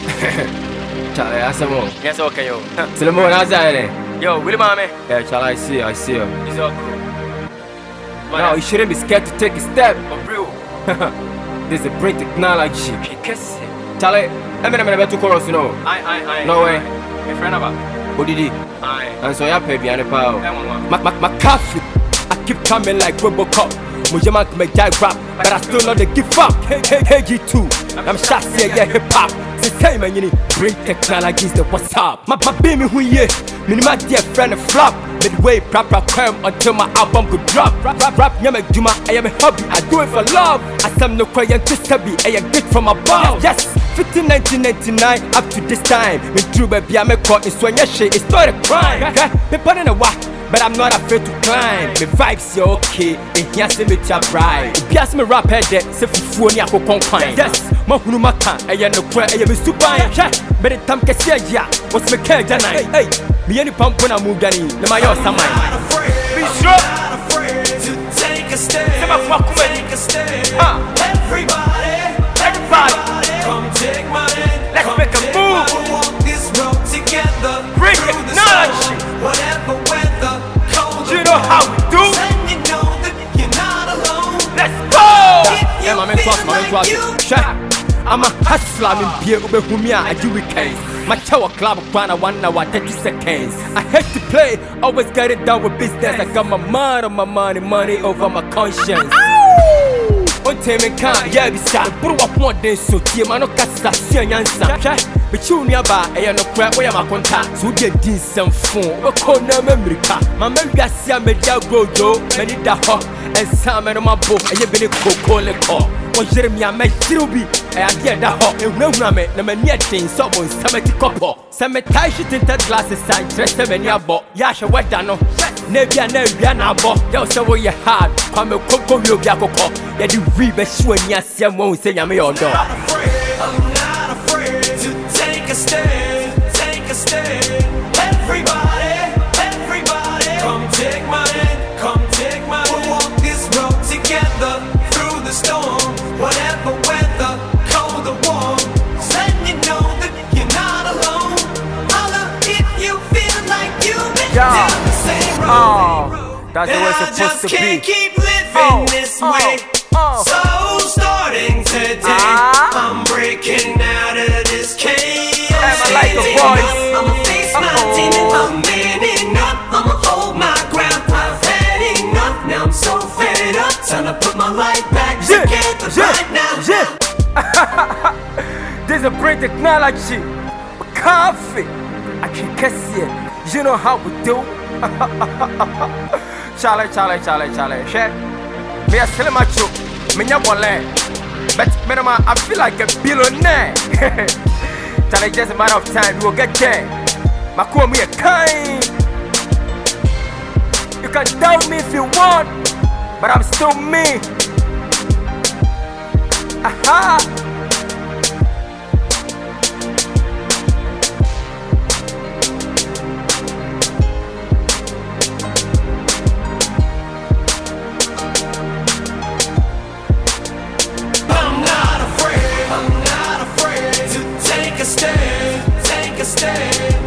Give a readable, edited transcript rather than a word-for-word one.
Charlie, I said more. Yes, okay, yo. Solomon, how's that? Yo, Willie Mame. Yeah, Charlie, I see you. It's all cool. No, you shouldn't be scared to take a step. For real. This is a great technology. Kiss it. Charlie, I'm going to chorus, you know. I. No way. My friend about. What did he? And so you're baby and a power. My coffee. I keep coming like Robocop. Mujama can make that rap, but I still not the give up. Hey, G2. I'm shot here, yeah, hip hop. The same man, you need bring technologies the what's up. My baby who ye, my dear friend a flop. Midway proper crime until my album could drop. Rap, yeah, make Juma, I am a hobby. I do it for love. I am no crying to Sabi, I am good from above. Yes, 1999 up to this time. Me true baby, I'm a caught in Swanya shit. It's not a crime. People in a what? But I'm not afraid to climb. My vibes are okay. And here's the media bride. Pias me rap head, say for phone, I go conquine. Yes, my Hunumaka, I am no cry, I am a super. But the time can say, yeah, what's my care, hey, me any pump when I move down in the Mayo Samai. Be sure. I'm not afraid to take a stand. Take a stand. Everybody, come take my hand. Let's make a move. We'll walk this road together. Bring through the technology. storm, whatever weather, cold You know how we do. and you know that you're not alone. Let's go. If you Yeah, my feel like you I'm a hustler, I'm in Ube Humia, I do weekends. My tower club, 1 hour, 30 seconds. I hate to play, always get it done with business. I got my mind on my money over my conscience. On time and can't, yeah, be sad. Put up more than so, dear man, no cassa, see an answer. But you nearby, I am no crap where my contact. So get this some phone, a corner memory car. My memory, I see a media go, Joe, many da hot, and some of my book, and you've been a cocoa call. On Jeremy, I may still be. I get that hot and no ramen, no man yet thing, someone, some couple. Some tie shit in that glasses, and dress them in your boat. Yasha, what done? Never, I bought. You'll say what you had. I'm a cocoa, you'll be a cocoa. Yeah, you read the shoe and yes, I won't say I'm your dog. I'm not afraid to take a stand. Take a stand. Everybody, come take my hand. Come take my hand. We'll walk this road together through the storm. Whatever weather, cold or warm. Let you know that you're not alone. Holla if you feel like you've been down the same road. That's the way it's supposed to be. Can't keep living this way. So starting today, I'm breaking out of this cage. I like the voice. I'ma face my demons. I'm manning up. I'ma hold my ground. I've had enough. Now I'm so fed up. Time to put my life back together right now. This is a great technology. Coffee. I can kiss you. You know how we do. Charlie. Share. Me a sell my choke. Me a wallet. But I feel like a billionaire. Charlie, just a matter of time. We will get there. My call me a kind. You can doubt me if you want, but I'm still me. Aha. I'm not afraid to take a stand. Take a stand.